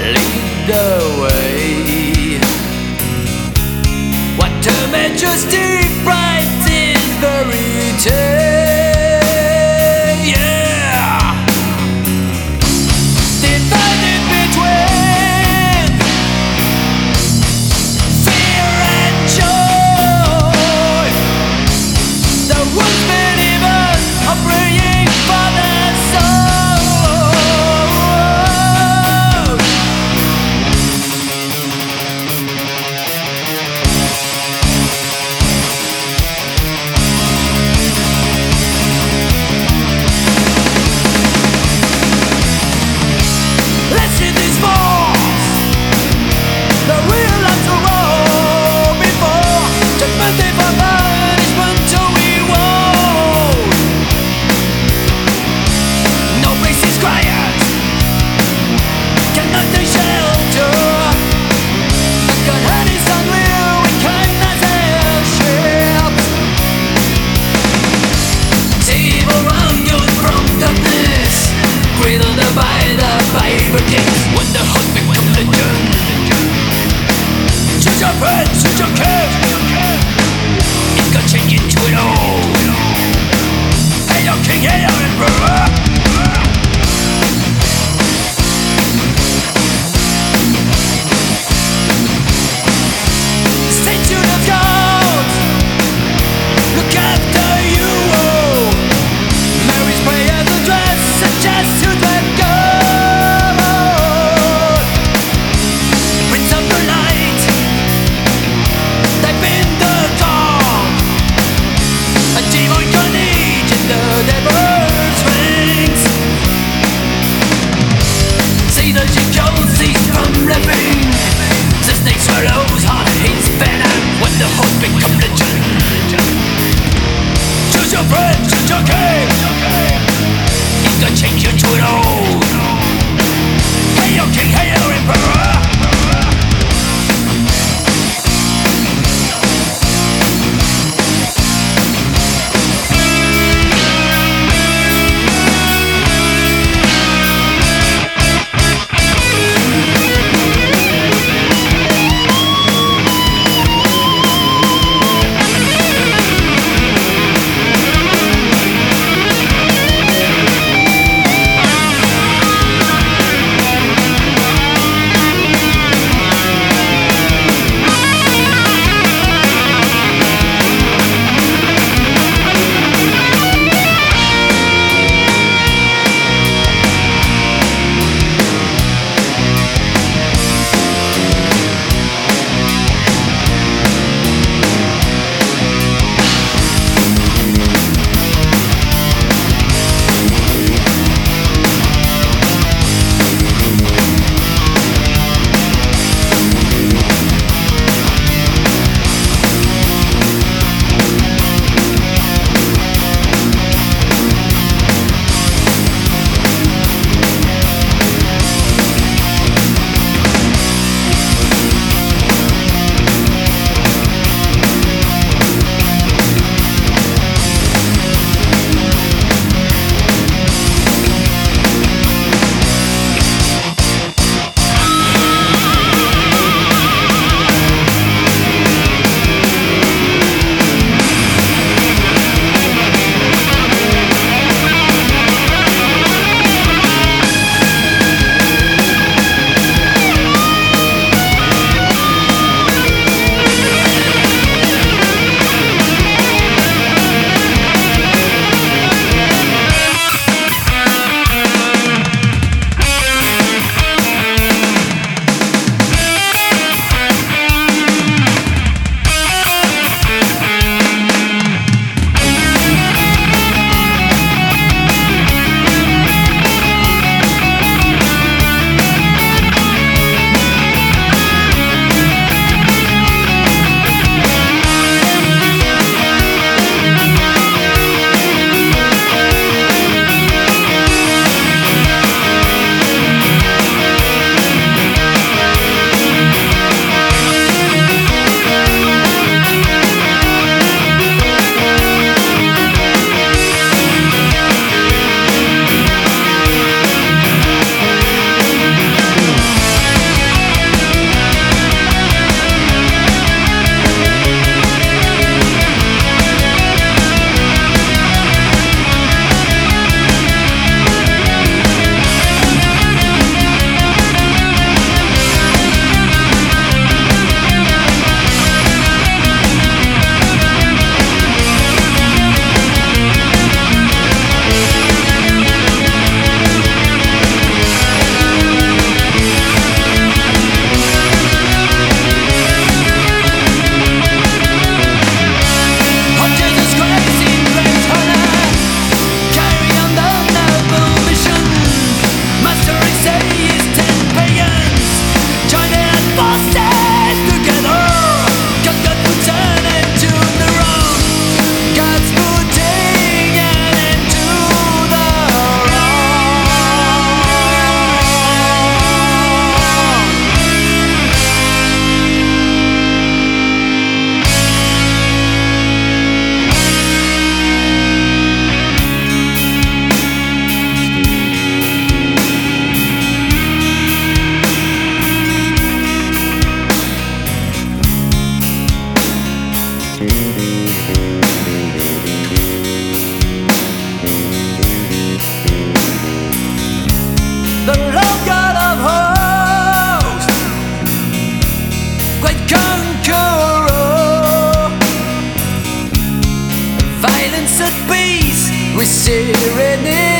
lead the way. What to majesty brightens the return. Yeah, divided between fear and joy. The woodsman even are praying for their soul. Let's hit these falls. The real life to roll before judgment day for punishment till we won't. No place is quiet, cannot take shelter. God hand is unreal, we kindness airships. Save around you from darkness, cradled by the Bible kings. When the heart becomes legend, choose your friends, choose your kids. It got change into it all. Hey your king, hey your emperor. Statue of God, look after you. Mary's prayer, the dress suggests to let go. Prince of the light, the Lord God of hosts, great conqueror, violence at peace, we serenade.